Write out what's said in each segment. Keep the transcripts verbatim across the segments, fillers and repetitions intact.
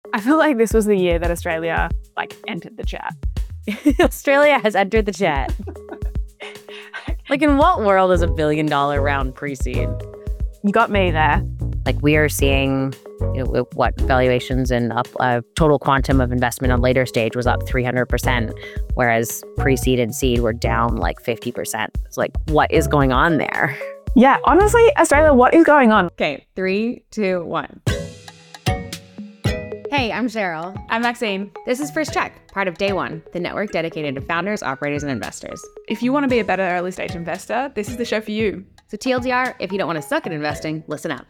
I feel like this was the year that Australia like entered the chat. Australia has entered the chat. Like, in what world is a billion dollar round pre-seed? You got me there. Like, we are seeing, you know, what valuations and up uh, total quantum of investment on later stage was up three hundred percent, whereas pre-seed and seed were down like fifty percent. It's like, what is going on there? Yeah, honestly, Australia, what is going on? Okay, three, two, one. Hey, I'm Cheryl. I'm Maxine. This is First Check, part of Day One, the network dedicated to founders, operators, and investors. If you want to be a better early stage investor, this is the show for you. So T L D R, if you don't want to suck at investing, listen up.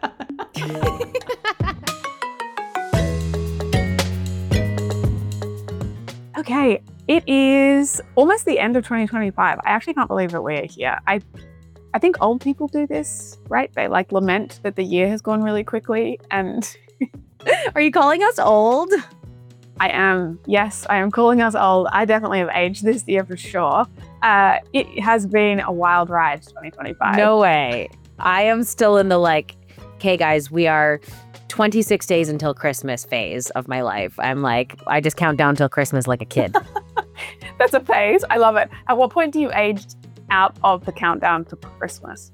Okay, it is almost the end of twenty twenty-five. I actually can't believe that we're here. I I think old people do this, right? They like lament that the year has gone really quickly, and Are you calling us old? I am. Yes, I am calling us old. I definitely have aged this year for sure. Uh, it has been a wild ride, twenty twenty-five. No way. I am still in the like, okay, guys, we are twenty-six days until Christmas phase of my life. I'm like, I just count down till Christmas like a kid. That's a phase. I love it. At what point do you age out of the countdown to Christmas?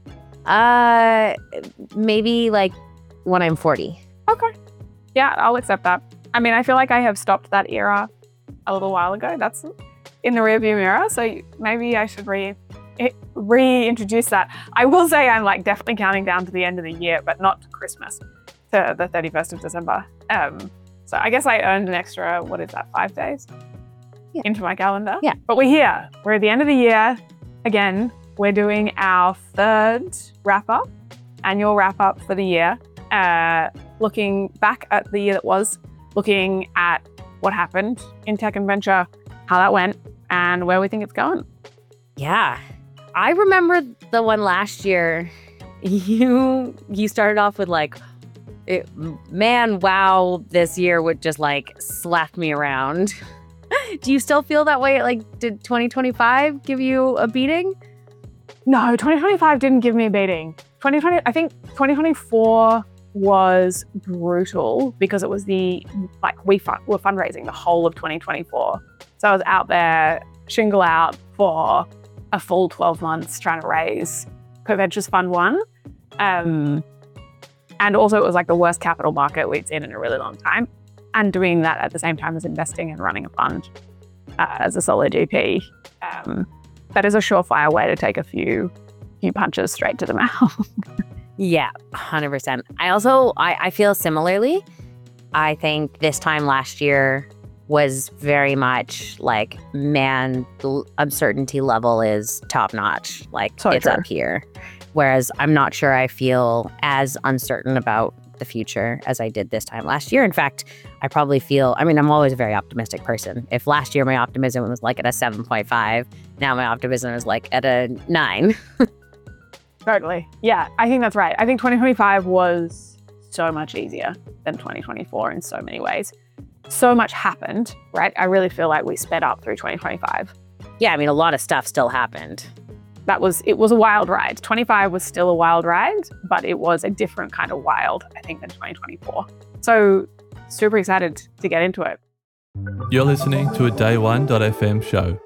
Uh, maybe like when I'm forty. Okay. Yeah, I'll accept that. I mean, I feel like I have stopped that era a little while ago. That's in the rearview mirror. So maybe I should re reintroduce that. I will say I'm like definitely counting down to the end of the year, but not to Christmas, to the thirty-first of December. Um, so I guess I earned an extra, what is that, five days yeah. into my calendar? Yeah. But we're here. We're at the end of the year. Again, we're doing our third wrap up, annual wrap up for the year. Uh, looking back at the year that was, looking at what happened in tech and venture, how that went, and where we think it's going. Yeah. I remember the one last year. You you started off with like, it, man, wow, this year would just like slap me around. Do you still feel that way? Like, did twenty twenty-five give you a beating? No, twenty twenty-five didn't give me a beating. twenty twenty, I think twenty twenty-four was brutal because it was the, like, we fun, were fundraising the whole of twenty twenty-four. So I was out there, shingle out for a full twelve months trying to raise Co-Ventures Fund One. Um, and also it was like the worst capital market we'd seen in a really long time. And doing that at the same time as investing and running a fund uh, as a solo G P. Um, that is a surefire way to take a few, few punches straight to the mouth. Yeah, one hundred percent. I also, I, I feel similarly. I think this time last year was very much like, man, the uncertainty level is top notch. Like, So it's true. up here. Whereas I'm not sure I feel as uncertain about the future as I did this time last year. In fact, I probably feel, I mean, I'm always a very optimistic person. If last year my optimism was like at a seven point five, now my optimism is like at a nine. Totally. Yeah, I think that's right. I think twenty twenty-five was so much easier than twenty twenty-four in so many ways. So much happened, right? I really feel like we sped up through twenty twenty-five. Yeah, I mean, a lot of stuff still happened. That was, it was a wild ride. twenty-five was still a wild ride, but it was a different kind of wild, I think, than twenty twenty-four. So super excited to get into it. You're listening to a day one dot f m show.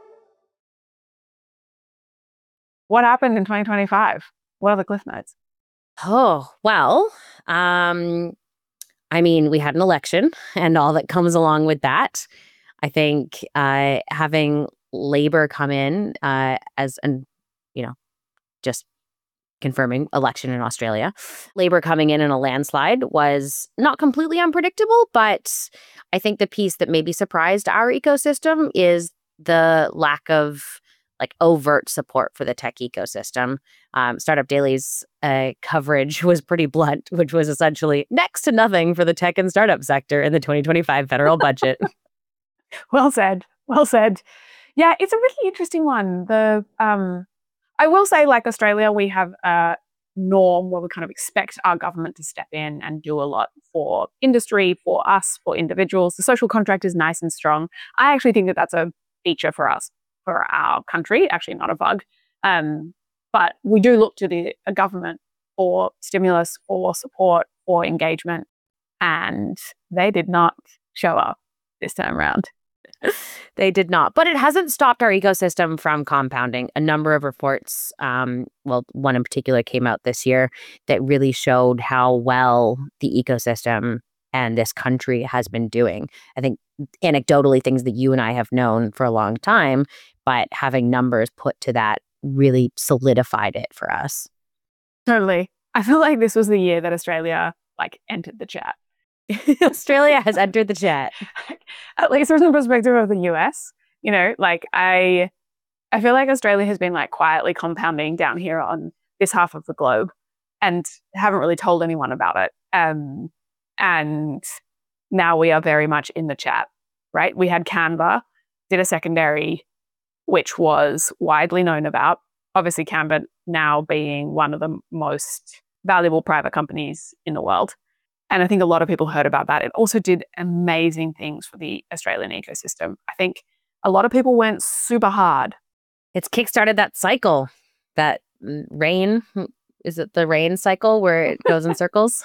What happened in twenty twenty-five? What are the cliff notes? Oh, well, um, I mean, we had an election and all that comes along with that. I think uh, having Labor come in uh, as an, you know, just confirming election in Australia, Labor coming in in a landslide was not completely unpredictable, but I think the piece that maybe surprised our ecosystem is the lack of like overt support for the tech ecosystem. Um, Startup Daily's uh, coverage was pretty blunt, which was essentially next to nothing for the tech and startup sector in the twenty twenty-five federal budget. Well said. Well said. Yeah, it's a really interesting one. The um, I will say, like Australia, we have a norm where we kind of expect our government to step in and do a lot for industry, for us, for individuals. The social contract is nice and strong. I actually think that that's a feature for us, for our country, actually not a bug. Um, but we do look to the a government for stimulus, for support, for engagement. and they did not show up this time around. They did not. But it hasn't stopped our ecosystem from compounding. A number of reports, um, well, one in particular came out this year that really showed how well the ecosystem and this country has been doing. I think anecdotally, things that you and I have known for a long time, but having numbers put to that really solidified it for us. Totally. I feel like this was the year that Australia like entered the chat. Australia has entered the chat. At least from the perspective of the U S, you know, like I I feel like Australia has been like quietly compounding down here on this half of the globe and haven't really told anyone about it. Um, and now we are very much in the chat, right? We had Canva, did a secondary, which was widely known about. Obviously, Canva now being one of the most valuable private companies in the world. And I think a lot of people heard about that. It also did amazing things for the Australian ecosystem. I think a lot of people went super hard. It's kickstarted that cycle, that rain. Is it the rain cycle where it goes in circles?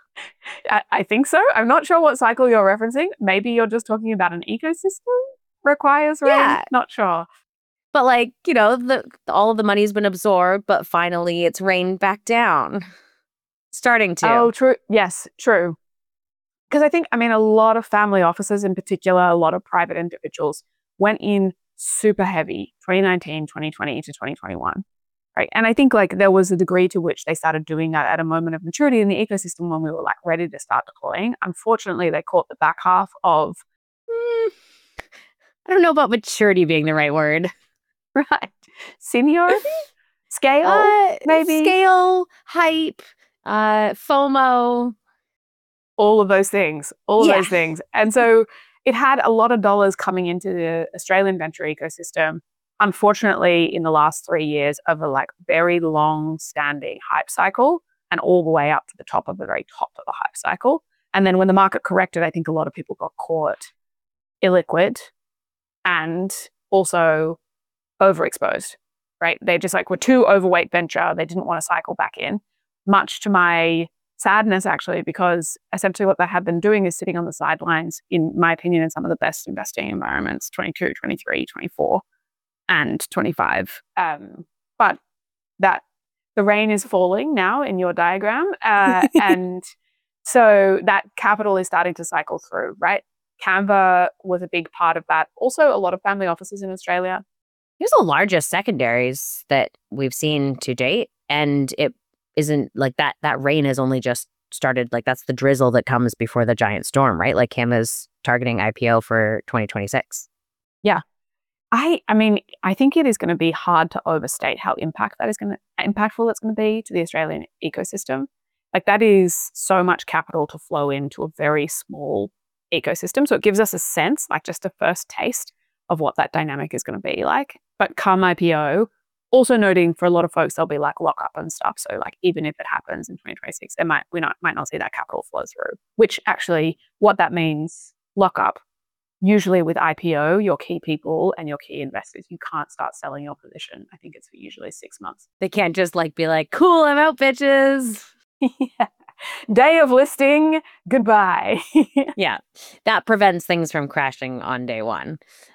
I, I think so. I'm not sure what cycle you're referencing. Maybe you're just talking about an ecosystem requires rain. Yeah. Not sure. But like, you know, the all of the money's been absorbed, but finally it's rained back down. Starting to. Oh, true. Yes, true. Because I think, I mean, a lot of family offices in particular, a lot of private individuals went in super heavy twenty nineteen, twenty twenty to twenty twenty-one. Right. And I think like there was a degree to which they started doing that at a moment of maturity in the ecosystem when we were like ready to start deploying. Unfortunately, they caught the back half of. Mm, I don't know about maturity being the right word. Right. Seniority? Scale? Uh, maybe? Scale, hype, uh, FOMO. All of those things. All of Yeah. those things. And so it had a lot of dollars coming into the Australian venture ecosystem. Unfortunately, in the last three years of a like very long-standing hype cycle and all the way up to the top of the very top of the hype cycle. And then when the market corrected, I think a lot of people got caught illiquid and also overexposed, right? They just like were too overweight venture. They didn't want to cycle back in, much to my sadness, actually, because essentially what they have been doing is sitting on the sidelines, in my opinion, in some of the best investing environments, twenty-two, twenty-three, twenty-four, and twenty-five. Um, but that the rain is falling now in your diagram. Uh, and so that capital is starting to cycle through, right? Canva was a big part of that. Also, a lot of family offices in Australia. Here's the largest secondaries that we've seen to date. And it isn't like that, that rain has only just started. Like that's the drizzle that comes before the giant storm, right? Like Canva's targeting I P O for twenty twenty-six. Yeah. I I mean, I think it is going to be hard to overstate how impact that is going to impactful that's going to be to the Australian ecosystem. Like that is so much capital to flow into a very small ecosystem. So it gives us a sense, like just a first taste of what that dynamic is going to be like. But come I P O, also noting for a lot of folks, there'll be like lockup and stuff. So like even if it happens in twenty twenty-six, it might we not might not see that capital flow through. Which actually, what that means, lockup. Usually with I P O, your key people and your key investors, you can't start selling your position. I think it's for usually six months. They can't just like be like, cool, I'm out, bitches. Yeah. Day of listing, goodbye. Yeah, that prevents things from crashing on day one.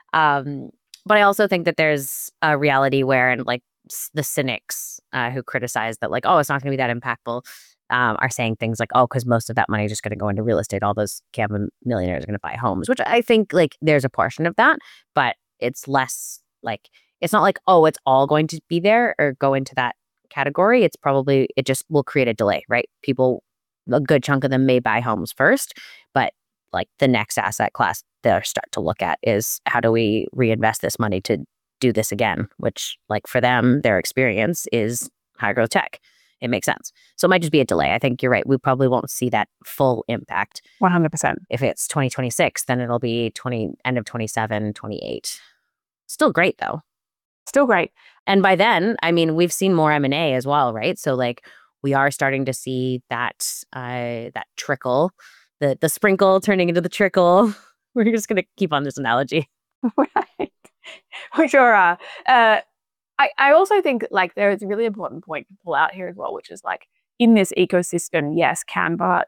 Um, but I also think that there's a reality where, and like s- the cynics uh, who criticize that, like, oh, it's not going to be that impactful, um, are saying things like, oh, because most of that money is just going to go into real estate. All those Canva millionaires are going to buy homes, which I think like there's a portion of that, but it's less like, it's not like, oh, it's all going to be there or go into that category. It's probably, it just will create a delay, right? People, a good chunk of them may buy homes first, but like the next asset class they'll start to look at is how do we reinvest this money to do this again, which like for them, their experience is high growth tech. It makes sense. So it might just be a delay. I think you're right. We probably won't see that full impact. one hundred percent. If it's twenty twenty-six, then it'll be twenty end of twenty-seven, twenty-eight. Still great though. Still great. And by then, I mean, we've seen more M and A as well, right? So like we are starting to see that uh, that trickle, the the sprinkle turning into the trickle. We're just going to keep on this analogy. Right. We sure are. Uh, I, I also think like there is a really important point to pull out here as well, which is like in this ecosystem, yes, Canva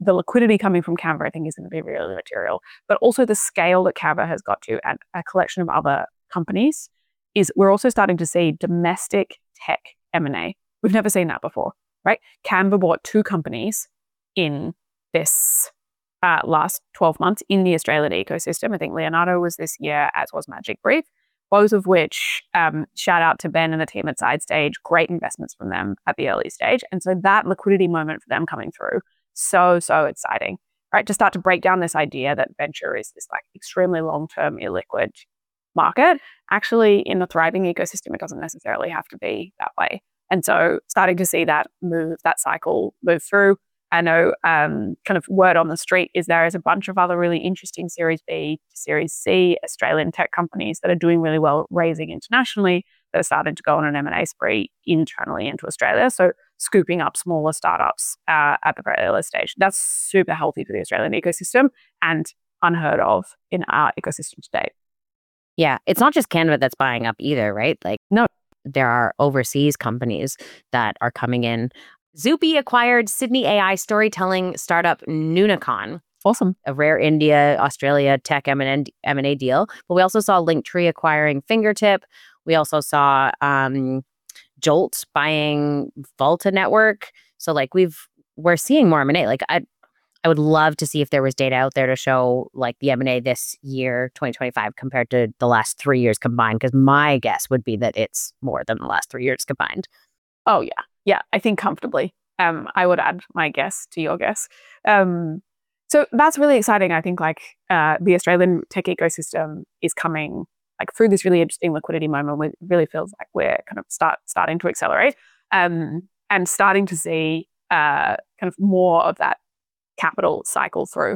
the liquidity coming from Canva, I think, is going to be really material. But also the scale that Canva has got to, and a collection of other companies, is we're also starting to see domestic tech M and A. We've never seen that before, right? Canva bought two companies in this uh, last twelve months in the Australian ecosystem. I think Leonardo was this year, as was Magic Brief, both of which, um, shout out to Ben and the team at SideStage, great investments from them at the early stage. And so that liquidity moment for them coming through, so, so exciting, right? To start to break down this idea that venture is this like extremely long-term illiquid market. Actually, in a thriving ecosystem, it doesn't necessarily have to be that way. And so starting to see that move, that cycle move through. I know um, kind of word on the street is there is a bunch of other really interesting Series B to Series C Australian tech companies that are doing really well raising internationally that are starting to go on an M and A spree internally into Australia. So scooping up smaller startups uh, at the very early stage. That's super healthy for the Australian ecosystem and unheard of in our ecosystem today. Yeah, it's not just Canva that's buying up either, right? Like, no, there are overseas companies that are coming in. Zoopy acquired Sydney A I storytelling startup Nunicon. Awesome. A rare India, Australia tech M and A deal. But we also saw Linktree acquiring Fingertip. We also saw um, Jolt buying Volta Network. So like we've, we're seeing more M and A. Like I, I would love to see if there was data out there to show like the M and A this year, twenty twenty-five, compared to the last three years combined. Because my guess would be that it's more than the last three years combined. Oh yeah. Yeah, I think comfortably. Um, I would add my guess to your guess. Um, so that's really exciting. I think like uh, the Australian tech ecosystem is coming like through this really interesting liquidity moment where it really feels like we're kind of start starting to accelerate um, and starting to see uh, kind of more of that capital cycle through.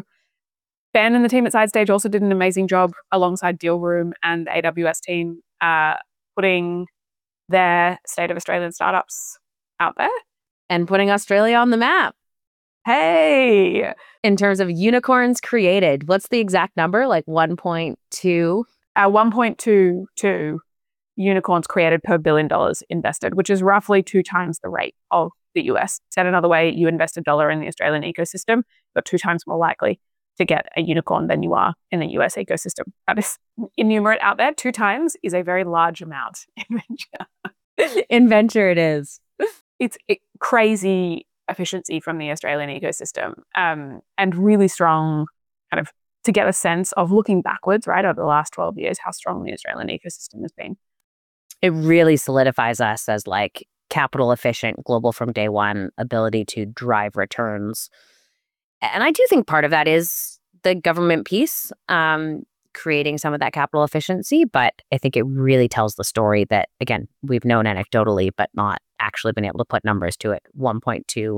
Ben and the team at SideStage also did an amazing job alongside Dealroom and the A W S team uh, putting their State of Australian Startups out there and putting Australia on the map. Hey, in terms of unicorns created, what's the exact number? Like one point two? Uh, one point two two unicorns created per billion dollars invested, which is roughly two times the rate of the U S. Said another way, you invest a dollar in the Australian ecosystem, you're two times more likely to get a unicorn than you are in the U S ecosystem. That is enumerate out there. Two times is a very large amount in venture. In venture it is. It's it, crazy efficiency from the Australian ecosystem um, and really strong kind of to get a sense of looking backwards, right, over the last twelve years, how strong the Australian ecosystem has been. It really solidifies us as like capital efficient, global from day one, ability to drive returns. And I do think part of that is the government piece, um, creating some of that capital efficiency. But I think it really tells the story that, again, we've known anecdotally, but not actually been able to put numbers to it. one point two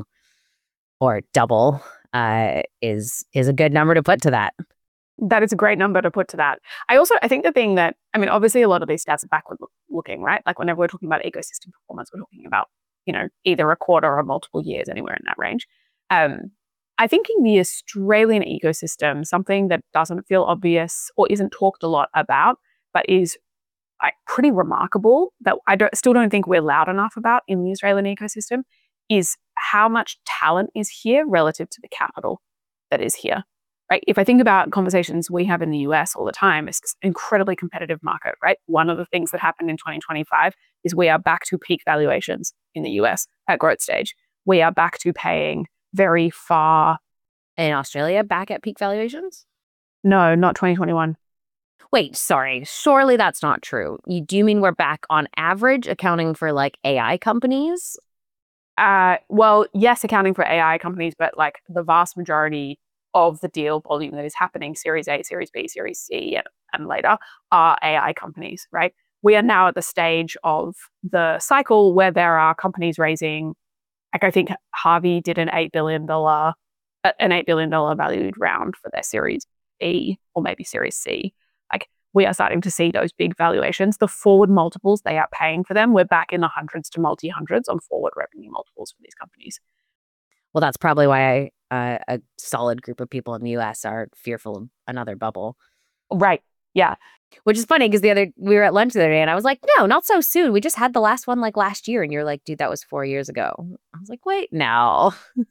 or double uh, is is a good number to put to that. That is a great number to put to that. I also, I think the thing that, I mean, obviously a lot of these stats are backward look, looking, right? Like whenever we're talking about ecosystem performance, we're talking about, you know, either a quarter or multiple years, anywhere in that range. Um, I think in the Australian ecosystem, something that doesn't feel obvious or isn't talked a lot about, but is like pretty remarkable that I don't, still don't think we're loud enough about in the Australian ecosystem is how much talent is here relative to the capital that is here. Right? If I think about conversations we have in the U S all the time, it's an incredibly competitive market, right? One of the things that happened in twenty twenty-five is we are back to peak valuations in the U S at growth stage. We are back to paying very far. In Australia, back at peak valuations? No, not twenty twenty-one. Wait, sorry. Surely that's not true. You do you mean we're back on average accounting for like A I companies? Uh, well, yes, accounting for A I companies, but like the vast majority of the deal volume that is happening, Series A, Series B, Series C, and, and later, are A I companies, right? We are now at the stage of the cycle where there are companies raising, like I think Harvey did an eight billion dollars, an eight billion dollars valued round for their Series B or maybe Series C. Like we are starting to see those big valuations. The forward multiples they are paying for them, we're back in the hundreds to multi-hundreds on forward revenue multiples for these companies. Well, that's probably why I, uh, a solid group of people in the U S are fearful of another bubble. Right. Yeah. Which is funny because the other we were at lunch the other day and I was like, no, not so soon. We just had the last one like last year. And you're like, dude, that was four years ago. I was like, wait, no.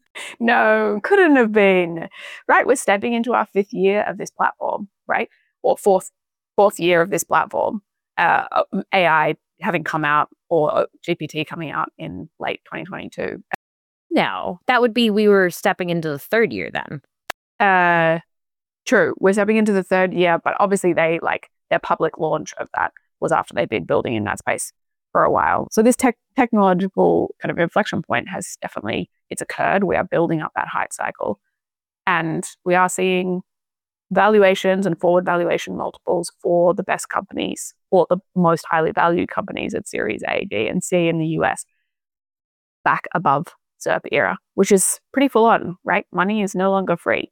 No, couldn't have been. Right, we're stepping into our fifth year of this platform, right? Or fourth fourth year of this platform. Uh, A I having come out, or G P T coming out in late twenty twenty-two. No, that would be we were stepping into the third year then. Uh, true, we're stepping into the third year, but obviously they like their public launch of that was after they'd been building in that space for a while. So this tech technological kind of inflection point has definitely, it's occurred. We are building up that hype cycle, and we are seeing valuations and forward valuation multiples for the best companies, or the most highly valued companies at Series A, B, and C in the U S back above ZIRP era, which is pretty full on, right? Money is no longer free.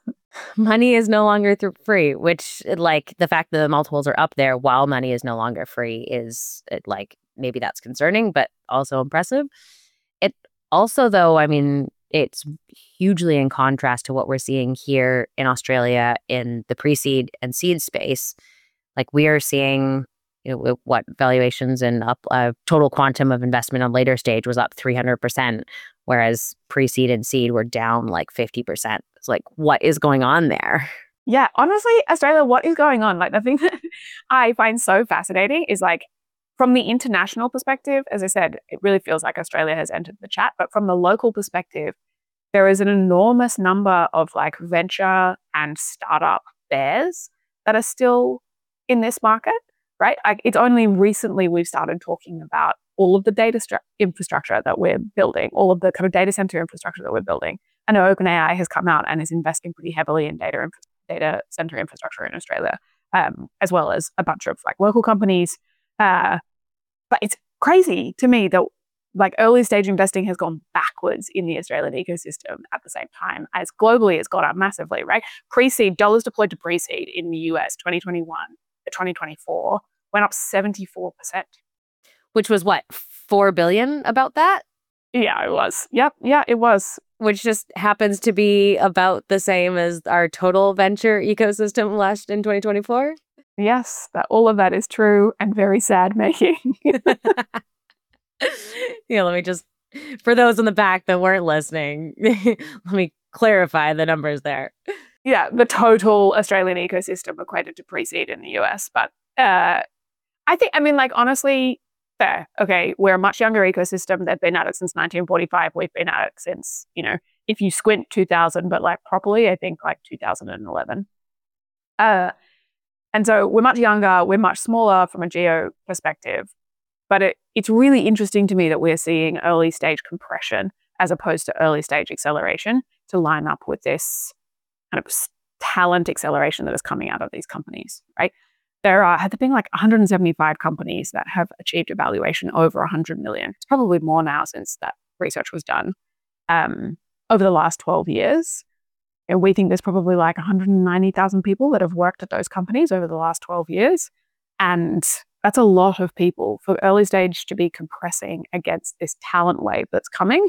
Money is no longer th- free, which like the fact that the multiples are up there while money is no longer free is it, like maybe that's concerning, but also impressive. It also, though, I mean, it's hugely in contrast to what we're seeing here in Australia in the pre-seed and seed space. Like we are seeing, you know, what valuations and up uh, total quantum of investment on later stage was up three hundred percent, whereas pre-seed and seed were down like fifty percent. It's like, what is going on there? Yeah, honestly, Australia, what is going on? Like the thing that I find so fascinating is like, from the international perspective, as I said, it really feels like Australia has entered the chat. But from the local perspective, there is an enormous number of like venture and startup bears that are still in this market, right? Like it's only recently we've started talking about all of the data stru- infrastructure that we're building, all of the kind of data center infrastructure that we're building. I know OpenAI has come out and is investing pretty heavily in data inf- data center infrastructure in Australia, um, as well as a bunch of like local companies. Uh, but it's crazy to me that like early stage investing has gone backwards in the Australian ecosystem at the same time as globally it's gone up massively, right? Pre-seed, dollars deployed to pre-seed in the U S twenty twenty-one to twenty twenty-four went up seventy-four percent. Which was what, four billion about that? Yeah, it was. Yep. Yeah, it was. Which just happens to be about the same as our total venture ecosystem last in twenty twenty-four. Yes, that all of that is true and very sad making. Yeah, let me just, for those in the back that weren't listening, let me clarify the numbers there. Yeah, the total Australian ecosystem equated to pre-seed in the U S. But uh, I think, I mean, like, honestly, fair. Okay, we're a much younger ecosystem. They've been at it since nineteen forty-five. We've been at it since, you know, if you squint two thousand, but like properly, I think like two thousand eleven. Uh, and so we're much younger, we're much smaller from a geo perspective. But it, it's really interesting to me that we're seeing early stage compression as opposed to early stage acceleration to line up with this kind of talent acceleration that is coming out of these companies, right? There are, have there been like one hundred seventy-five companies that have achieved a valuation over one hundred million. It's probably more now since that research was done um, over the last twelve years. And we think there's probably like one hundred ninety thousand people that have worked at those companies over the last twelve years. And that's a lot of people for early stage to be compressing against this talent wave that's coming.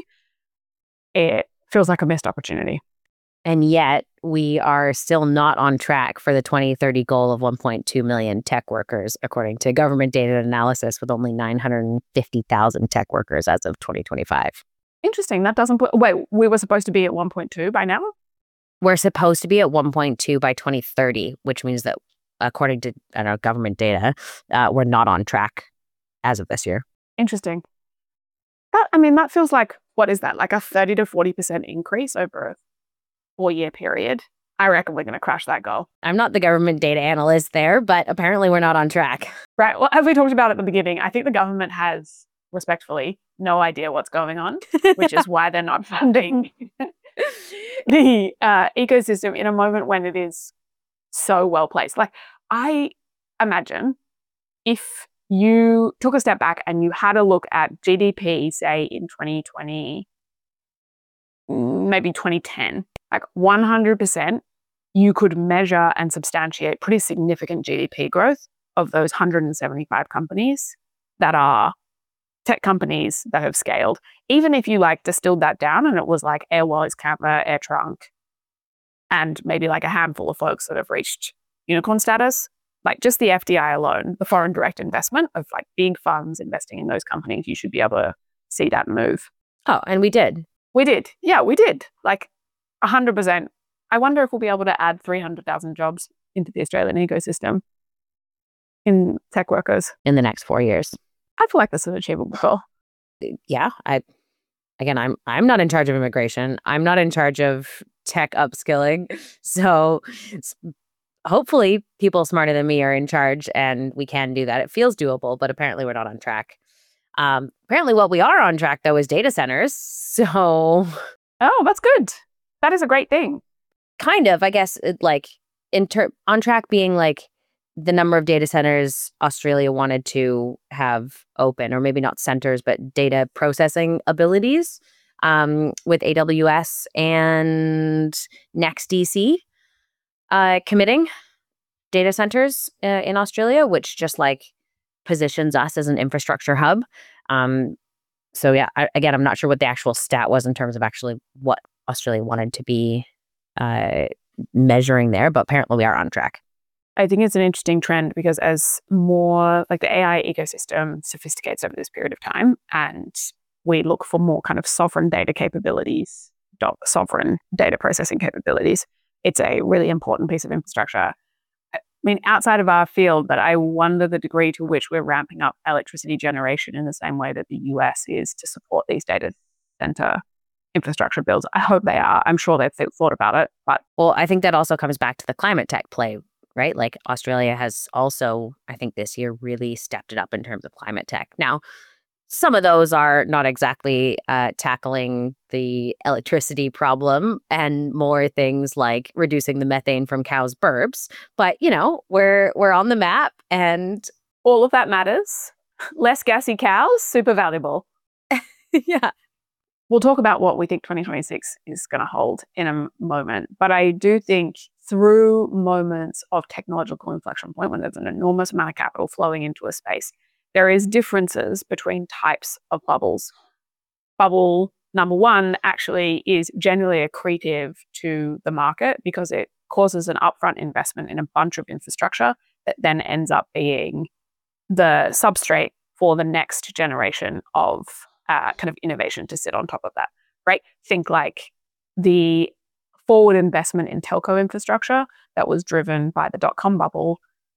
It feels like a missed opportunity. And yet we are still not on track for the twenty thirty goal of one point two million tech workers, according to government data analysis, with only nine hundred fifty thousand tech workers as of twenty twenty-five. Interesting. That doesn't put, wait, we were supposed to be at one point two by now? We're supposed to be at one point two by twenty thirty, which means that according to I don't know, government data, uh, we're not on track as of this year. Interesting. That, I mean, that feels like, what is that? Like a thirty to forty percent increase over a four-year period. I reckon we're going to crash that goal. I'm not the government data analyst there, but apparently we're not on track. Right. Well, as we talked about at the beginning, I think the government has, respectfully, no idea what's going on, which is why they're not funding the uh, ecosystem in a moment when it is so well placed. Like, I imagine if you took a step back and you had a look at G D P, say in twenty twenty, maybe twenty ten, like one hundred percent, you could measure and substantiate pretty significant G D P growth of those one hundred seventy-five companies that are tech companies that have scaled. Even if you like distilled that down and it was like Airwallex, Canva, AirTrunk, and maybe like a handful of folks that have reached unicorn status, like just the F D I alone, the foreign direct investment of like big funds investing in those companies, you should be able to see that move. Oh, and we did. We did. Yeah, we did. Like one hundred percent. I wonder if we'll be able to add three hundred thousand jobs into the Australian ecosystem in tech workers in the next four years. I feel like that's an achievable goal. Yeah. I, again, I'm, I'm not in charge of immigration. I'm not in charge of tech upskilling. So hopefully people smarter than me are in charge and we can do that. It feels doable, but apparently we're not on track. Um, apparently what we are on track though is data centers. So. Oh, that's good. That is a great thing. Kind of, I guess, it, like inter- on track being like the number of data centers Australia wanted to have open, or maybe not centers, but data processing abilities um, with A W S and NextDC uh, committing data centers uh, in Australia, which just like positions us as an infrastructure hub. Um, so yeah, I, again, I'm not sure what the actual stat was in terms of actually what Australia wanted to be uh, measuring there, but apparently we are on track. I think it's an interesting trend because as more like the A I ecosystem sophisticates over this period of time and we look for more kind of sovereign data capabilities, sovereign data processing capabilities, it's a really important piece of infrastructure. I mean, outside of our field, but I wonder the degree to which we're ramping up electricity generation in the same way that the U S is to support these data center infrastructure builds. I hope they are. I'm sure they've thought about it. But well, I think that also comes back to the climate tech play, right? Like Australia has also, I think this year, really stepped it up in terms of climate tech. Now, some of those are not exactly uh, tackling the electricity problem and more things like reducing the methane from cows' burps. But, you know, we're we're on the map and all of that matters. Less gassy cows, super valuable. Yeah. We'll talk about what we think twenty twenty-six is going to hold in a moment. But I do think through moments of technological inflection point, when there's an enormous amount of capital flowing into a space, there is differences between types of bubbles. Bubble number one actually is generally accretive to the market because it causes an upfront investment in a bunch of infrastructure that then ends up being the substrate for the next generation of uh, kind of innovation to sit on top of that, right? Think like the forward investment in telco infrastructure that was driven by the dot-com bubble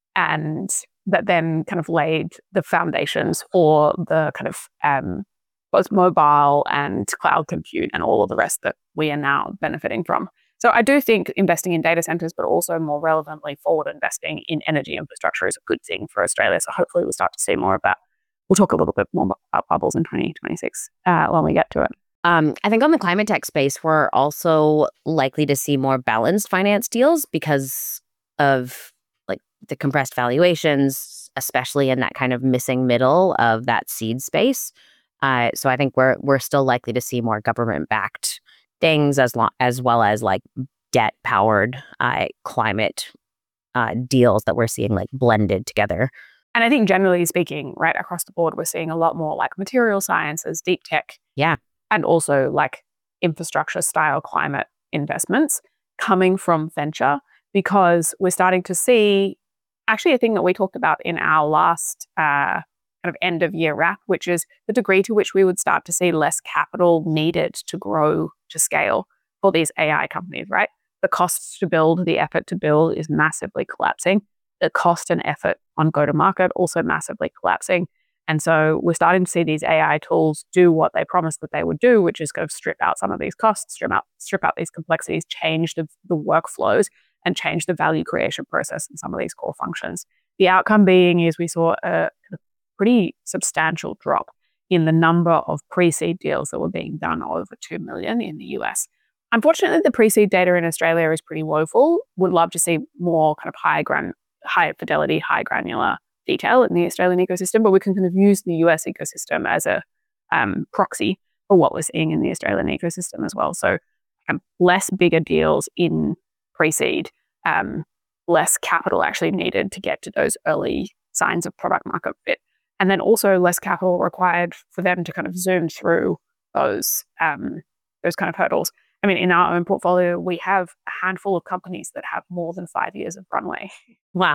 and that then kind of laid the foundations for the kind of um, both mobile and cloud compute and all of the rest that we are now benefiting from. So I do think investing in data centers, but also more relevantly forward investing in energy infrastructure is a good thing for Australia. So hopefully we'll start to see more of that. We'll talk a little bit more about bubbles in twenty twenty-six uh, when we get to it. Um, I think on the climate tech space, we're also likely to see more balanced finance deals because of like the compressed valuations, especially in that kind of missing middle of that seed space. Uh, so I think we're we're still likely to see more government-backed things as long as well as like debt-powered uh, climate uh, deals that we're seeing like blended together. And I think generally speaking, right across the board, we're seeing a lot more like material sciences, deep tech. Yeah. And also like infrastructure style climate investments coming from venture because we're starting to see actually a thing that we talked about in our last uh, kind of end of year wrap, which is the degree to which we would start to see less capital needed to grow to scale for these A I companies, right? The costs to build, the effort to build is massively collapsing. The cost and effort on go-to-market also massively collapsing. And so we're starting to see these A I tools do what they promised that they would do, which is kind of strip out some of these costs, strip out, strip out these complexities, change the, the workflows, and change the value creation process in some of these core functions. The outcome being is we saw a pretty substantial drop in the number of pre-seed deals that were being done over two million in the U S. Unfortunately, the pre-seed data in Australia is pretty woeful. Would love to see more kind of high gran- high fidelity, high granular detail in the Australian ecosystem, but we can kind of use the U S ecosystem as a um, proxy for what we're seeing in the Australian ecosystem as well. So um, less bigger deals in pre-seed, um, less capital actually needed to get to those early signs of product market fit. And then also less capital required for them to kind of zoom through those um, those kind of hurdles. I mean, in our own portfolio, we have a handful of companies that have more than five years of runway. Wow.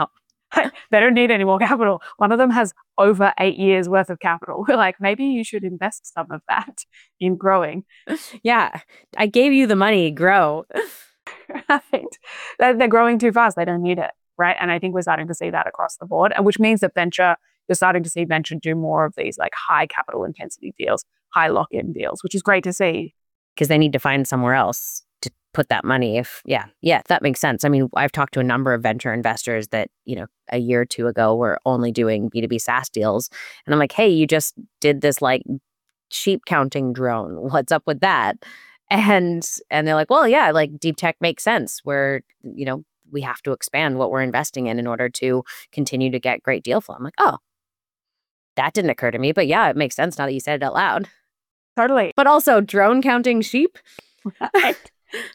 They don't need any more capital. One of them has over eight years worth of capital. We're like, maybe you should invest some of that in growing. Yeah, I gave you the money, grow. Right. They're, they're growing too fast. They don't need it, right? And I think we're starting to see that across the board, and which means that venture, you're starting to see venture do more of these like high capital intensity deals, high lock-in deals, which is great to see. Because they need to find somewhere else to put that money. If yeah, yeah, that makes sense. I mean, I've talked to a number of venture investors that, you know, a year or two ago were only doing B two B SaaS deals. And I'm like, hey, you just did this like sheep counting drone. What's up with that? And and they're like, well, yeah, like deep tech makes sense. Where, you know, we have to expand what we're investing in in order to continue to get great deal flow. I'm like, oh, that didn't occur to me. But yeah, it makes sense now that you said it out loud. Totally. But also drone counting sheep. Right.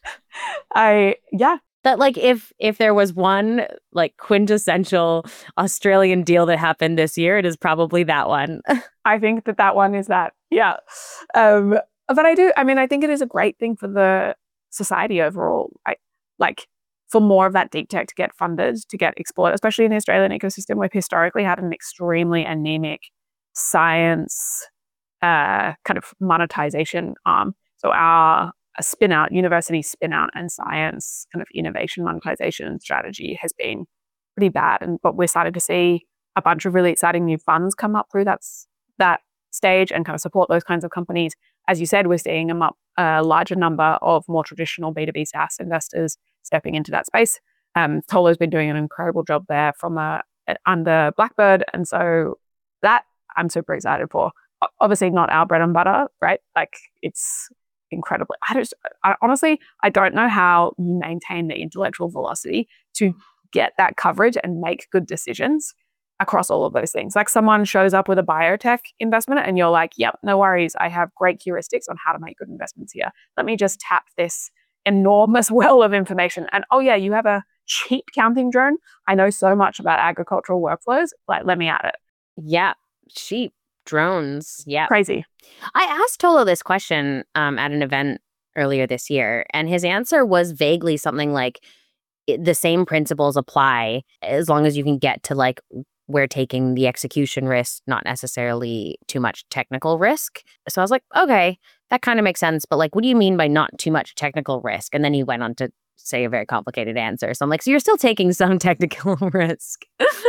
I, yeah. That like if if there was one like quintessential Australian deal that happened this year, it is probably that one. I think that that one is that. Yeah. Um, but I do, I mean, I think it is a great thing for the society overall. I like for more of that deep tech to get funded, to get explored, especially in the Australian ecosystem. We've historically had an extremely anemic science uh, kind of monetization arm. So our a spin out, university spin out and science kind of innovation monetization strategy has been pretty bad. And but we're starting to see a bunch of really exciting new funds come up through that's that stage and kind of support those kinds of companies. As you said, we're seeing a, a larger number of more traditional B two B SaaS investors stepping into that space. Um, Tolo's been doing an incredible job there from a, under Blackbird. And so that I'm super excited for. Obviously not our bread and butter, right? Like it's incredibly, I just, I, honestly, I don't know how you maintain the intellectual velocity to get that coverage and make good decisions across all of those things. Like someone shows up with a biotech investment and you're like, yep, no worries. I have great heuristics on how to make good investments here. Let me just tap this enormous well of information. And oh yeah, you have a sheep counting drone. I know so much about agricultural workflows. Like, let me at it. Yeah, sheep, drones. Yeah. Crazy. I asked Tolo this question um, at an event earlier this year, and his answer was vaguely something like, the same principles apply as long as you can get to like we're taking the execution risk, not necessarily too much technical risk. So I was like, okay, that kind of makes sense. But like, what do you mean by not too much technical risk? And then he went on to say a very complicated answer. So I'm like, so you're still taking some technical risk.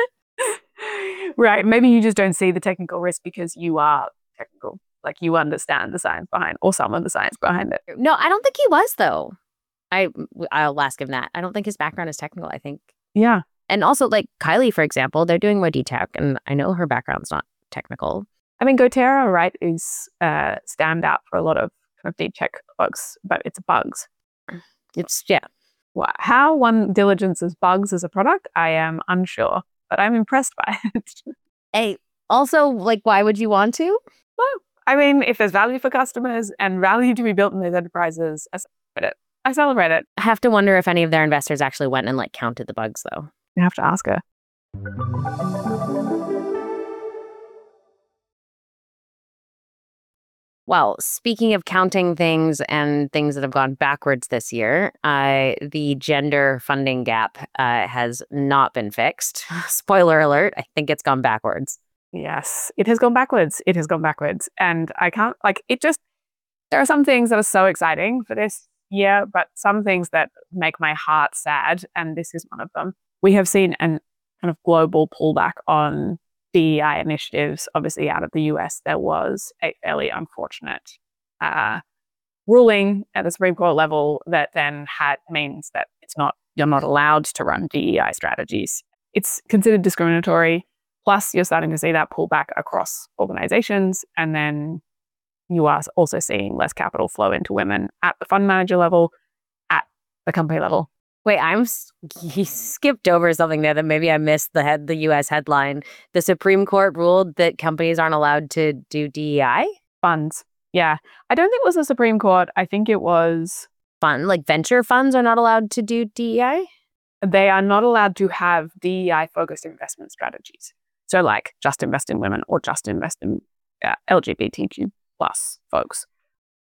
Right. Maybe you just don't see the technical risk because you are technical. Like you understand the science behind or some of the science behind it. No, I don't think he was though. I, I'll ask him that. I don't think his background is technical, I think. Yeah. And also, like, Kylie, for example, they're doing more D TEC, and I know her background's not technical. I mean, Goterra, right, is uh, stand out for a lot of kind of deep tech folks, but it's bugs. It's, yeah. Well, how one diligences bugs as a product, I am unsure, but I'm impressed by it. Hey, also, like, why would you want to? Well, I mean, if there's value for customers and value to be built in those enterprises, I celebrate it. I celebrate it. I have to wonder if any of their investors actually went and, like, counted the bugs, though. You have to ask her. Well, speaking of counting things and things that have gone backwards this year, uh, the gender funding gap uh, has not been fixed. Spoiler alert, I think it's gone backwards. Yes, it has gone backwards. It has gone backwards. And I can't, like, it just, there are some things that are so exciting for this year, but some things that make my heart sad. And this is one of them. We have seen an kind of global pullback on D E I initiatives. Obviously, out of the U S, there was a fairly unfortunate uh, ruling at the Supreme Court level that then had means that it's not you're not allowed to run D E I strategies. It's considered discriminatory. Plus, you're starting to see that pullback across organizations, and then you are also seeing less capital flow into women at the fund manager level, at the company level. Wait, I'm you skipped over something there that maybe I missed the head the U S headline. The Supreme Court ruled that companies aren't allowed to do D E I funds. Yeah, I don't think it was the Supreme Court. I think it was fund like venture funds are not allowed to do D E I. They are not allowed to have D E I focused investment strategies. So like just invest in women or just invest in uh, L G B T Q plus folks.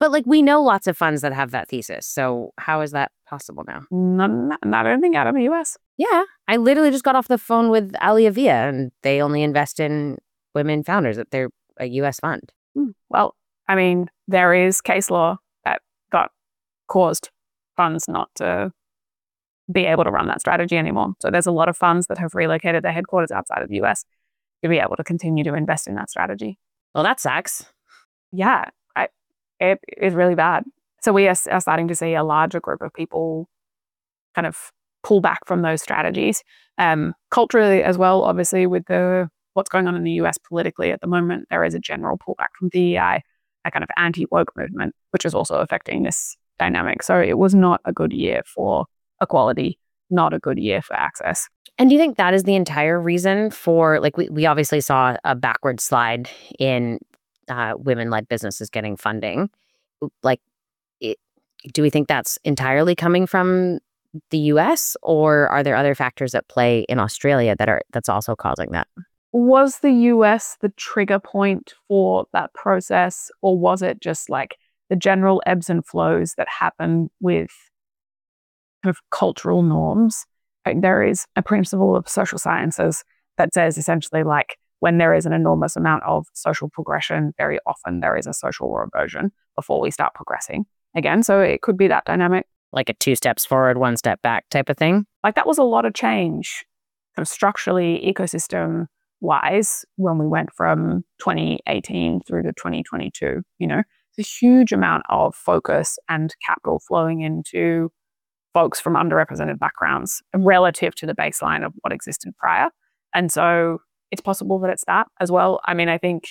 But like we know lots of funds that have that thesis. So how is that possible now? Not, not, not anything out of the U S. Yeah. I literally just got off the phone with Ali Avia and they only invest in women founders. That they're a U S fund. Hmm. Well, I mean, there is case law that got caused funds not to be able to run that strategy anymore. So there's a lot of funds that have relocated their headquarters outside of the U S to be able to continue to invest in that strategy. Well, that sucks. Yeah, I, it is really bad. So we are, are starting to see a larger group of people kind of pull back from those strategies. Um, culturally as well, obviously, with the what's going on in the U S politically at the moment, there is a general pullback from D E I, a kind of anti-woke movement, which is also affecting this dynamic. So it was not a good year for equality, not a good year for access. And do you think that is the entire reason for, like, we, we obviously saw a backward slide in uh, women-led businesses getting funding. Like, it, do we think that's entirely coming from the U S, or are there other factors at play in Australia that are that's also causing that? Was the U S the trigger point for that process, or was it just like the general ebbs and flows that happen with kind of cultural norms? Like, there is a principle of social sciences that says essentially like when there is an enormous amount of social progression, very often there is a social reversion before we start progressing again. So it could be that dynamic. Like a two steps forward, one step back type of thing? Like that was a lot of change kind of structurally, ecosystem wise, when we went from twenty eighteen through to twenty twenty-two. You know, it's a huge amount of focus and capital flowing into folks from underrepresented backgrounds relative to the baseline of what existed prior. And so it's possible that it's that as well. I mean, I think,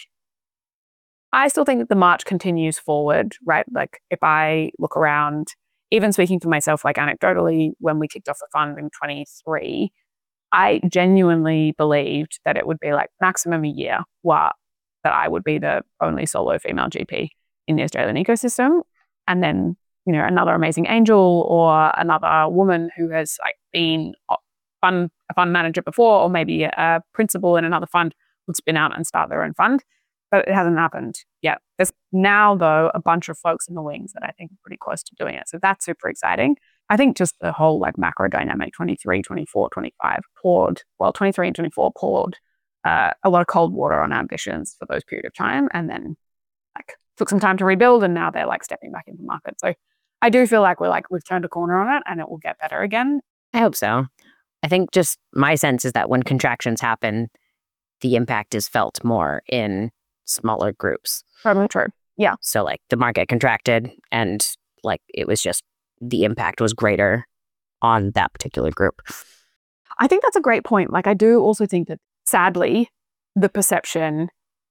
I still think that the march continues forward, right? Like if I look around, even speaking for myself, like anecdotally, when we kicked off the fund in twenty-three, I genuinely believed that it would be like maximum a year while that I would be the only solo female G P in the Australian ecosystem. And then, you know, another amazing angel or another woman who has like been a fund, a fund manager before, or maybe a principal in another fund would spin out and start their own fund. But it hasn't happened yet. There's now, though, a bunch of folks in the wings that I think are pretty close to doing it. So that's super exciting. I think just the whole like macro dynamic, twenty-three, twenty-four, twenty-five poured, well, twenty-three and twenty-four poured uh, a lot of cold water on ambitions for those period of time, and then like took some time to rebuild, and now they're like stepping back into the market. So I do feel like we're like, we've turned a corner on it and it will get better again. I hope so. I think just my sense is that when contractions happen, the impact is felt more in smaller groups. Probably true. Yeah. So like the market contracted and like it was just the impact was greater on that particular group. I think that's a great point. Like I do also think that sadly, the perception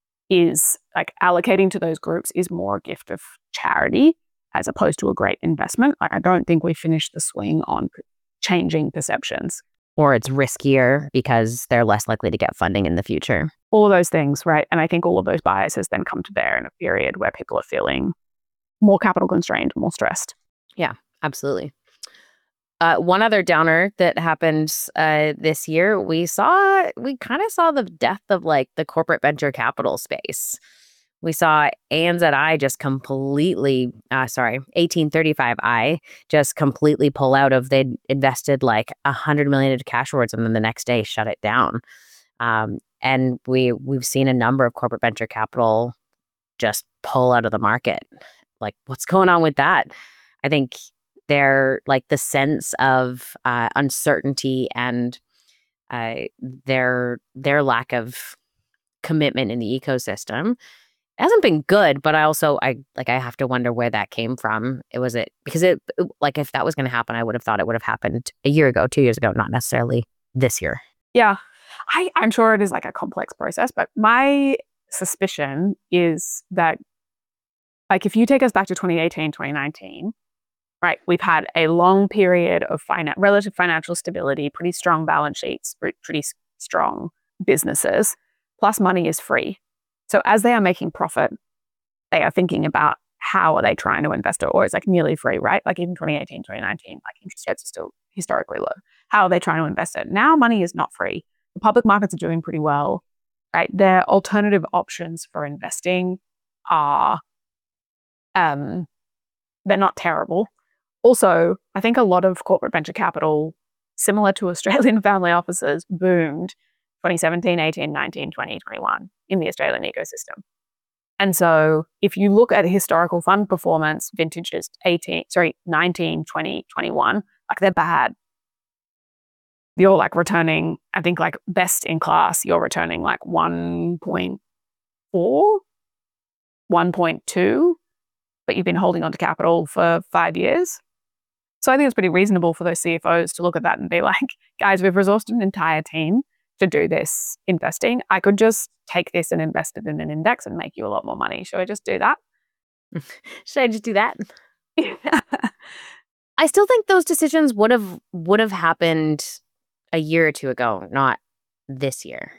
is like allocating to those groups is more a gift of charity as opposed to a great investment. Like I don't think we finished the swing on p- changing perceptions. Or it's riskier because they're less likely to get funding in the future. All of those things, right? And I think all of those biases then come to bear in a period where people are feeling more capital constrained, more stressed. Yeah, absolutely. Uh, one other downer that happened uh, this year, we saw, we kind of saw the death of like the corporate venture capital space. We saw A N Z I just completely, uh, sorry, eighteen thirty-five I just completely pull out of, they'd invested like a hundred million into Cashwords and then the next day shut it down. Um, and we, we've seen a number of corporate venture capital just pull out of the market. Like, what's going on with that? I think they're like the sense of uh, uncertainty and uh, their their lack of commitment in the ecosystem hasn't been good. But I also I like I have to wonder where that came from. It was it because it like if that was going to happen, I would have thought it would have happened a year ago, two years ago, not necessarily this year. Yeah, I, I'm sure it is like a complex process, but my suspicion is that like if you take us back to twenty eighteen, twenty nineteen, right, we've had a long period of finan- relative financial stability, pretty strong balance sheets, pretty s- strong businesses, plus money is free. So as they are making profit, they are thinking about how are they trying to invest it, or it's like nearly free, right? Like even twenty eighteen, twenty nineteen, like interest rates are still historically low. How are they trying to invest it? Now money is not free. The public markets are doing pretty well, right? Their alternative options for investing are um, they're not terrible. Also, I think a lot of corporate venture capital, similar to Australian family offices, boomed twenty seventeen, eighteen, nineteen, twenty, twenty-one in the Australian ecosystem. And so if you look at historical fund performance, vintages eighteen, sorry, nineteen, twenty, twenty-one, like they're bad. You're like returning, I think like best in class, you're returning like one point four, one point two, but you've been holding onto capital for five years. So I think it's pretty reasonable for those C F Os to look at that and be like, guys, we've resourced an entire team to do this investing. I could just take this and invest it in an index and make you a lot more money. Should I just do that? Should I just do that? I still think those decisions would have would have happened a year or two ago, not this year.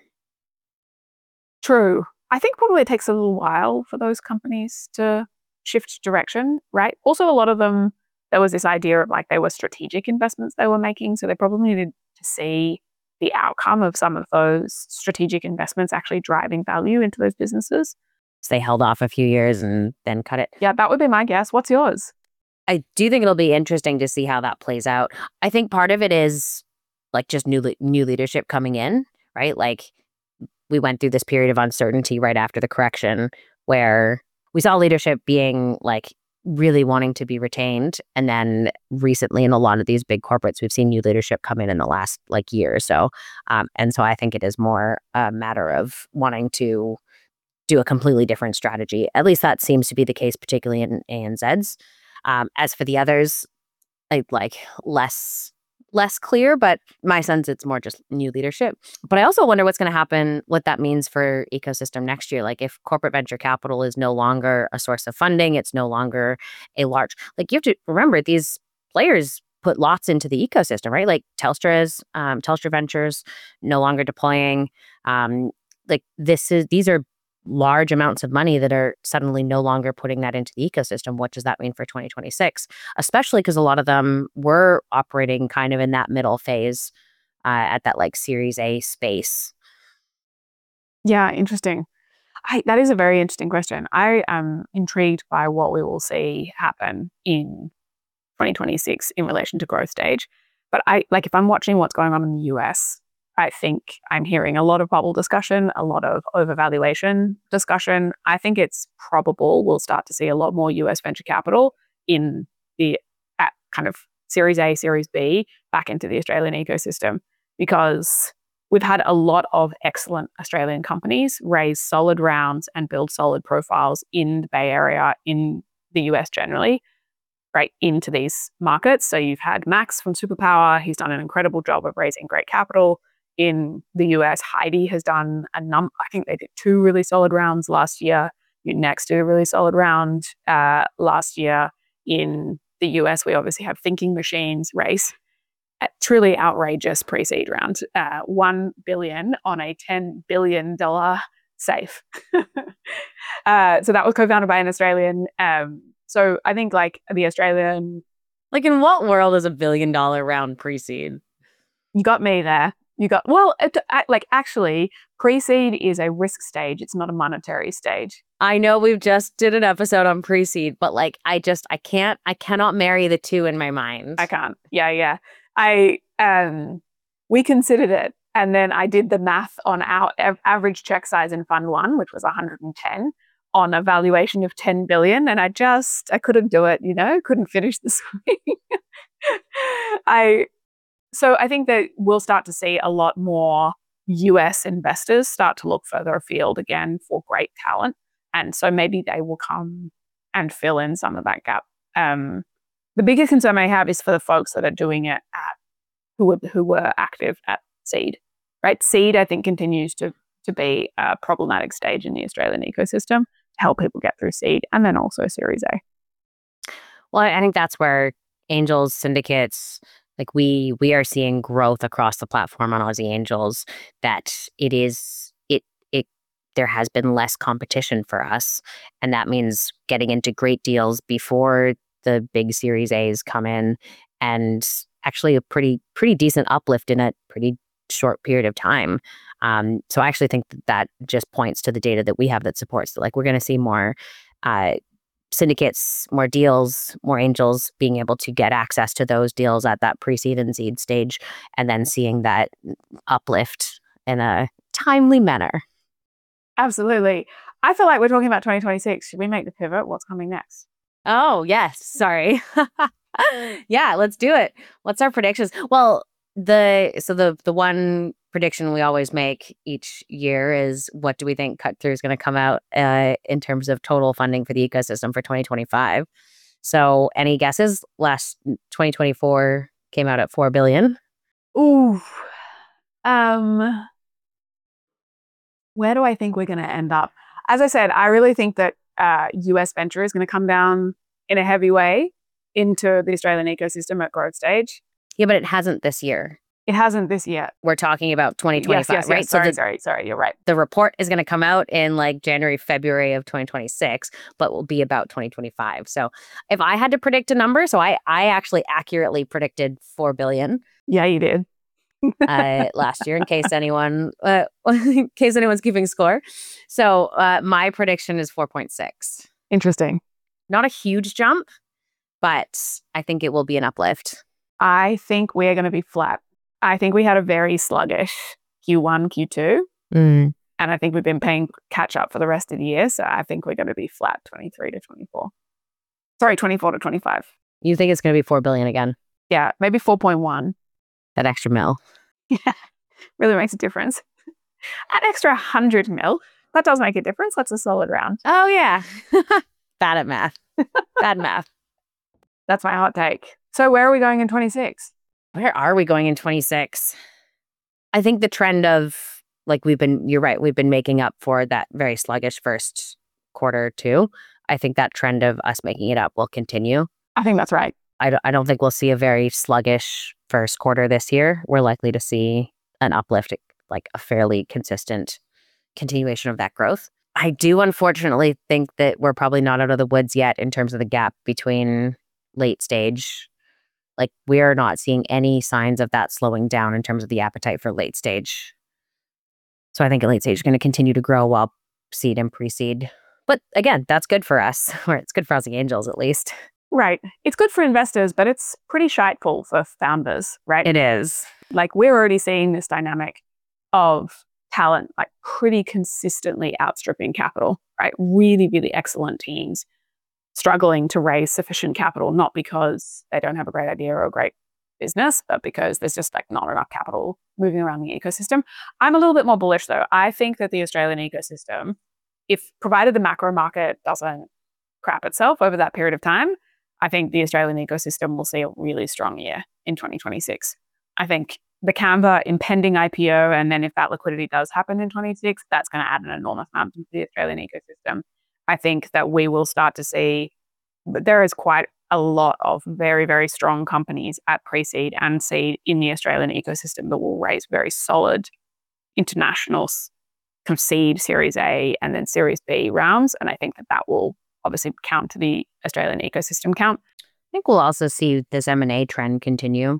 True. I think probably it takes a little while for those companies to shift direction, right? Also, a lot of them, there was this idea of like they were strategic investments they were making. So they probably needed to see the outcome of some of those strategic investments actually driving value into those businesses. So they held off a few years and then cut it. Yeah, that would be my guess. What's yours? I do think it'll be interesting to see how that plays out. I think part of it is like just new le- new leadership coming in, right? Like we went through this period of uncertainty right after the correction where we saw leadership being like really wanting to be retained. And then recently in a lot of these big corporates, we've seen new leadership come in in the last like year or so. Um, and so I think it is more a matter of wanting to do a completely different strategy. At least that seems to be the case, particularly in A N Z's. Um, as for the others, I like less less clear, but my sense it's more just new leadership. But I also wonder what's going to happen, what that means for ecosystem next year. Like if corporate venture capital is no longer a source of funding, it's no longer a large, like you have to remember these players put lots into the ecosystem, right? Like Telstra's, um, Telstra Ventures no longer deploying. Um, like this is, these are large amounts of money that are suddenly no longer putting that into the ecosystem. What does that mean for twenty twenty-six? Especially because a lot of them were operating kind of in that middle phase uh, at that like Series A space. Yeah, interesting. I, that is a very interesting question. I am intrigued by what we will see happen in twenty twenty-six in relation to growth stage. But I like if I'm watching what's going on in the U S, I think I'm hearing a lot of bubble discussion, a lot of overvaluation discussion. I think it's probable we'll start to see a lot more U S venture capital in the at kind of Series A, Series B back into the Australian ecosystem because we've had a lot of excellent Australian companies raise solid rounds and build solid profiles in the Bay Area, in the U S generally, right into these markets. So you've had Max from Superpower. He's done an incredible job of raising great capital. In the U S, Heidi has done a number, I think they did two really solid rounds last year. Next did a really solid round uh, last year. In the U S, we obviously have Thinking Machines raise a truly outrageous pre-seed round. Uh, one billion dollars on a ten billion dollars safe. uh, so that was co-founded by an Australian. Um, so I think like the Australian... Like in what world is a billion dollar round pre-seed? You got me there. You got, well, it, like actually, pre-seed is a risk stage. It's not a monetary stage. I know we've just did an episode on pre-seed, but like, I just, I can't, I cannot marry the two in my mind. I can't. Yeah, yeah. I, um, we considered it. And then I did the math on our av- average check size in fund one, which was one hundred ten on a valuation of ten billion. And I just, I couldn't do it, you know, couldn't finish the swing. I, So I think that we'll start to see a lot more U S investors start to look further afield again for great talent. And so maybe they will come and fill in some of that gap. Um, the biggest concern I have is for the folks that are doing it at who were, who were active at seed, right? Seed, I think, continues to, to be a problematic stage in the Australian ecosystem to help people get through seed and then also Series A. Well, I think that's where angels, syndicates, like we we are seeing growth across the platform on Aussie Angels, that it is it it there has been less competition for us, and that means getting into great deals before the big Series A's come in, and actually a pretty pretty decent uplift in a pretty short period of time. Um, so I actually think that that just points to the data that we have that supports that, like we're going to see more uh, syndicates, more deals, more angels being able to get access to those deals at that pre-seed and seed stage, and then seeing that uplift in a timely manner. Absolutely. I feel like we're talking about twenty twenty-six. Should we make the pivot? What's coming next? Oh, yes. Sorry. Yeah, let's do it. What's our predictions? Well, the so the the one prediction we always make each year is, what do we think cut through is going to come out uh, in terms of total funding for the ecosystem for twenty twenty-five? So any guesses? Last twenty twenty-four came out at four billion. Ooh. Um, where do I think we're going to end up? As I said, I really think that uh, U S venture is going to come down in a heavy way into the Australian ecosystem at growth stage. Yeah, but it hasn't this year. It hasn't this year. We're talking about twenty twenty-five, yes, yes, right? yes. Sorry, so the, sorry, sorry. You're right. the report is going to come out in like January, February of twenty twenty-six, but will be about twenty twenty-five. So if I had to predict a number, so I, I actually accurately predicted four billion. Yeah, you did. uh, last year, in case anyone, uh, in case anyone's keeping score. So uh, my prediction is four point six. Interesting. Not a huge jump, but I think it will be an uplift. I think we're going to be flat. I think we had a very sluggish Q one, Q two, Mm. and I think we've been paying catch up for the rest of the year. So I think we're going to be flat twenty-three to twenty-four. Sorry, twenty-four to twenty-five. You think it's going to be four billion again? Yeah, maybe four point one. That extra mil. Yeah, really makes a difference. An extra one hundred mil, that does make a difference. That's a solid round. Oh, yeah. Bad at math. Bad math. That's my hot take. So where are we going in twenty-six? Where are we going in twenty-six? I think the trend of, like, we've been, you're right, we've been making up for that very sluggish first quarter too. I think that trend of us making it up will continue. I think that's right. I don't, I don't think we'll see a very sluggish first quarter this year. We're likely to see an uplift, like a fairly consistent continuation of that growth. I do unfortunately think that we're probably not out of the woods yet in terms of the gap between late stage. Like, we're not seeing any signs of that slowing down in terms of the appetite for late stage. So I think late stage is going to continue to grow while seed and pre-seed. But again, that's good for us, or it's good for Aussie Angels at least. Right. It's good for investors, but it's pretty shiteful for founders, right? It is. Like, we're already seeing this dynamic of talent, like, pretty consistently outstripping capital, right? Really, really excellent teams struggling to raise sufficient capital, not because they don't have a great idea or a great business, but because there's just like not enough capital moving around the ecosystem. I'm a little bit more bullish though. I think that the Australian ecosystem, if provided the macro market doesn't crap itself over that period of time, I think the Australian ecosystem will see a really strong year in twenty twenty-six. I think the Canva impending I P O, and then if that liquidity does happen in twenty-six, that's going to add an enormous amount to the Australian ecosystem. I think that we will start to see, there is quite a lot of very, very strong companies at pre-seed and seed in the Australian ecosystem that will raise very solid international kind of seed, Series A, and then Series B rounds. And I think that that will obviously count to the Australian ecosystem count. I think we'll also see this M and A trend continue.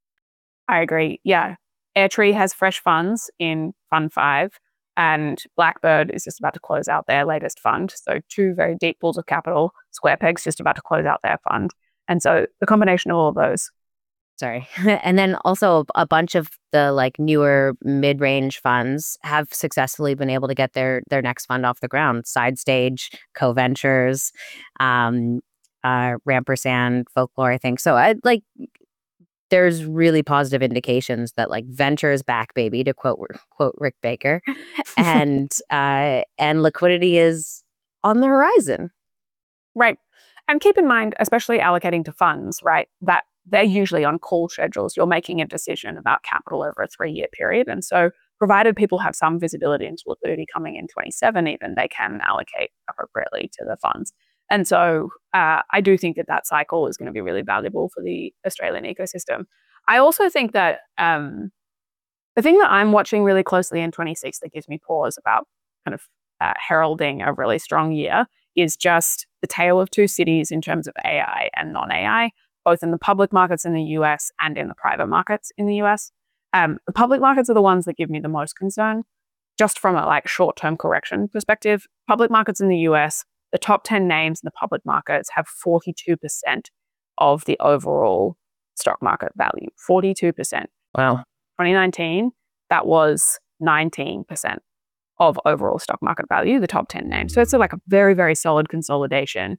I agree. Yeah. Airtree has fresh funds in Fund five, and Blackbird is just about to close out their latest fund. So two very deep pools of capital. SquarePeg's just about to close out their fund. And so the combination of all of those. Sorry. And then also a bunch of the like newer mid-range funds have successfully been able to get their their next fund off the ground. Side Stage, Co-Ventures, um, uh, Rampersand, Folklore, I think. So I like there's really positive indications that like venture is back, baby, to quote quote Rick Baker, and uh, and liquidity is on the horizon. Right. And keep in mind, especially allocating to funds, right, that they're usually on call schedules. You're making a decision about capital over a three-year period. And so provided people have some visibility into liquidity coming in twenty-seven even, they can allocate appropriately to the funds. And so uh, I do think that that cycle is going to be really valuable for the Australian ecosystem. I also think that um, the thing that I'm watching really closely in twenty-six that gives me pause about kind of uh, heralding a really strong year is just the tale of two cities in terms of A I and non-A I, both in the public markets in the U S and in the private markets in the U S. Um, the public markets are the ones that give me the most concern, just from a like short-term correction perspective. Public markets in the U S, the top ten names in the public markets have forty-two percent of the overall stock market value. forty-two percent. Wow. twenty nineteen, that was nineteen percent of overall stock market value, the top ten names. So it's a, like a very, very solid consolidation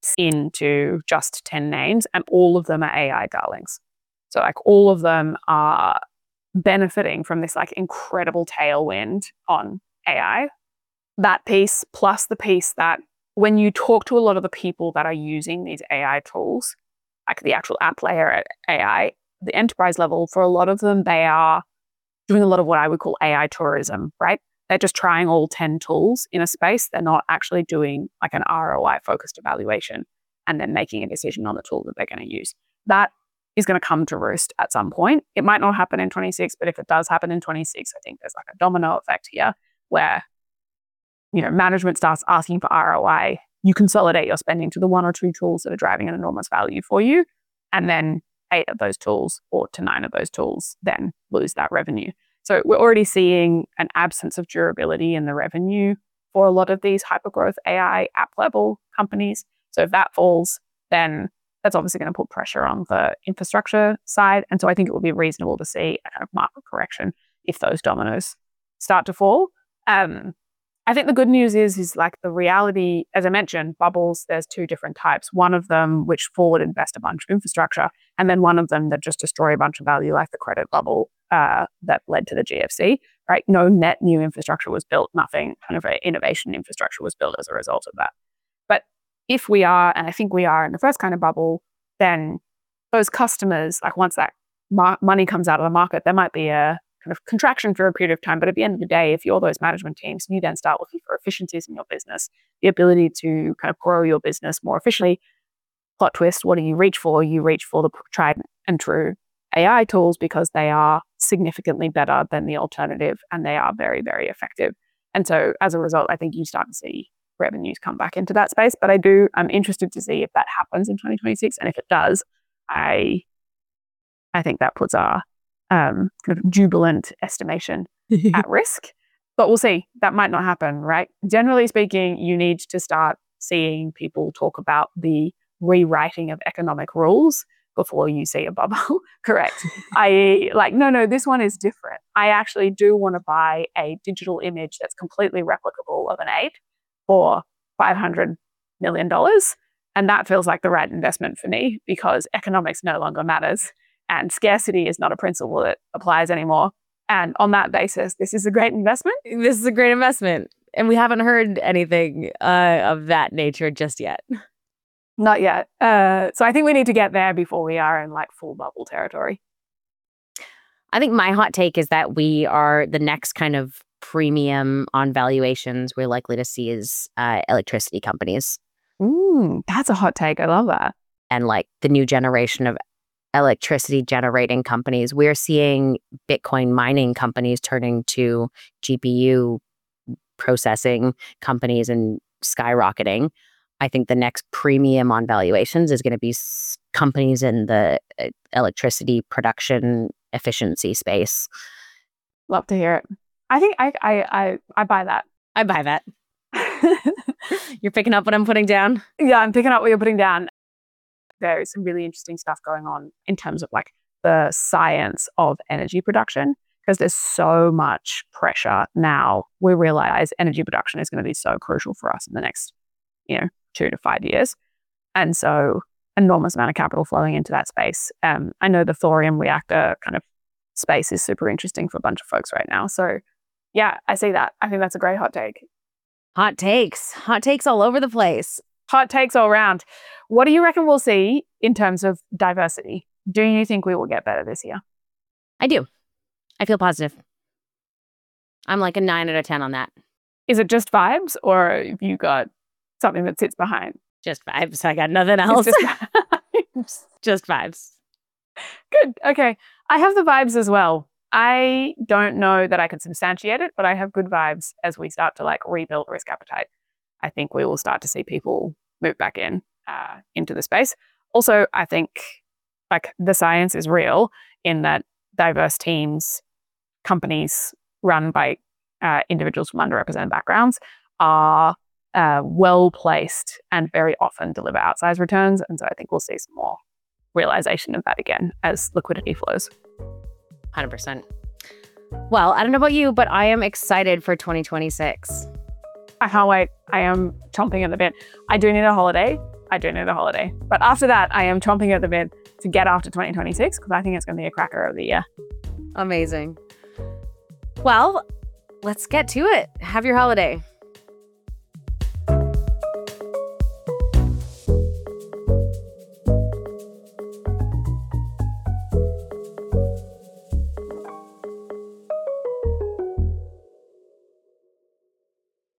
into just ten names, and all of them are A I darlings. So like all of them are benefiting from this like incredible tailwind on A I. That piece plus the piece that when you talk to a lot of the people that are using these A I tools, like the actual app layer A I, the enterprise level, for a lot of them, they are doing a lot of what I would call A I tourism, right? They're just trying all ten tools in a space. They're not actually doing like an R O I focused evaluation and then making a decision on the tool that they're going to use. That is going to come to roost at some point. It might not happen in twenty-six, but if it does happen in twenty-six, I think there's like a domino effect here where, you know, management starts asking for R O I. You consolidate your spending to the one or two tools that are driving an enormous value for you. And then eight of those tools or to nine of those tools then lose that revenue. So we're already seeing an absence of durability in the revenue for a lot of these hypergrowth A I app level companies. So if that falls, then that's obviously going to put pressure on the infrastructure side. And so I think it would be reasonable to see a kind of market correction if those dominoes start to fall. Um, I think the good news is, is like the reality, as I mentioned, bubbles, there's two different types. One of them which forward invest a bunch of infrastructure, and then one of them that just destroy a bunch of value, like the credit bubble uh, that led to the G F C, right? No net new infrastructure was built, nothing kind of innovation infrastructure was built as a result of that. But if we are, and I think we are in the first kind of bubble, then those customers, like once that mar- money comes out of the market, there might be a kind of contraction for a period of time. But at the end of the day, if you're those management teams, you then start looking for efficiencies in your business, the ability to kind of grow your business more efficiently. Plot twist, what do you reach for? You reach for the tried and true A I tools because they are significantly better than the alternative and they are very, very effective. And so as a result, I think you start to see revenues come back into that space. But I do, I'm interested to see if that happens in twenty twenty-six. And if it does, I I think that puts our um, kind of jubilant estimation at risk. But we'll see. That might not happen, right? Generally speaking, you need to start seeing people talk about the rewriting of economic rules before you see a bubble. Correct. I like, no, no, this one is different. I actually do want to buy a digital image that's completely replicable of an ape for five hundred million dollars. And that feels like the right investment for me because economics no longer matters and scarcity is not a principle that applies anymore. And on that basis, this is a great investment. This is a great investment. And we haven't heard anything uh, of that nature just yet. Not yet. Uh, so I think we need to get there before we are in like full bubble territory. I think my hot take is that we are the next kind of premium on valuations we're likely to see is uh, electricity companies. Ooh, that's a hot take. I love that. And like the new generation of electricity generating companies. We're seeing Bitcoin mining companies turning to G P U processing companies and skyrocketing. I think the next premium on valuations is going to be s- companies in the uh, electricity production efficiency space. Love to hear it. I think I I I, I buy that. I buy that. You're picking up what I'm putting down? Yeah, I'm picking up what you're putting down. There is some really interesting stuff going on in terms of like the science of energy production because there's so much pressure now. We realize energy production is going to be so crucial for us in the next, you know, two to five years. And so enormous amount of capital flowing into that space. Um, I know the thorium reactor kind of space is super interesting for a bunch of folks right now. So yeah, I see that. I think that's a great hot take. Hot takes. Hot takes all over the place. Hot takes all around. What do you reckon we'll see in terms of diversity? Do you think we will get better this year? I do. I feel positive. I'm like a nine out of ten on that. Is it just vibes or have you got something that sits behind? Just vibes. I got nothing else. It's just vibes. Just vibes. Good. Okay. I have the vibes as well. I don't know that I can substantiate it, but I have good vibes as we start to like rebuild risk appetite. I think we will start to see people move back in uh, into the space. Also, I think like the science is real in that diverse teams, companies run by uh, individuals from underrepresented backgrounds are uh, well-placed and very often deliver outsized returns. And so I think we'll see some more realization of that again as liquidity flows. one hundred percent. Well, I don't know about you, but I am excited for twenty twenty-six. I can't wait. I am chomping at the bit. I do need a holiday. I do need a holiday. But after that, I am chomping at the bit to get after twenty twenty-six because I think it's going to be a cracker of the year. Amazing. Well, let's get to it. Have your holiday.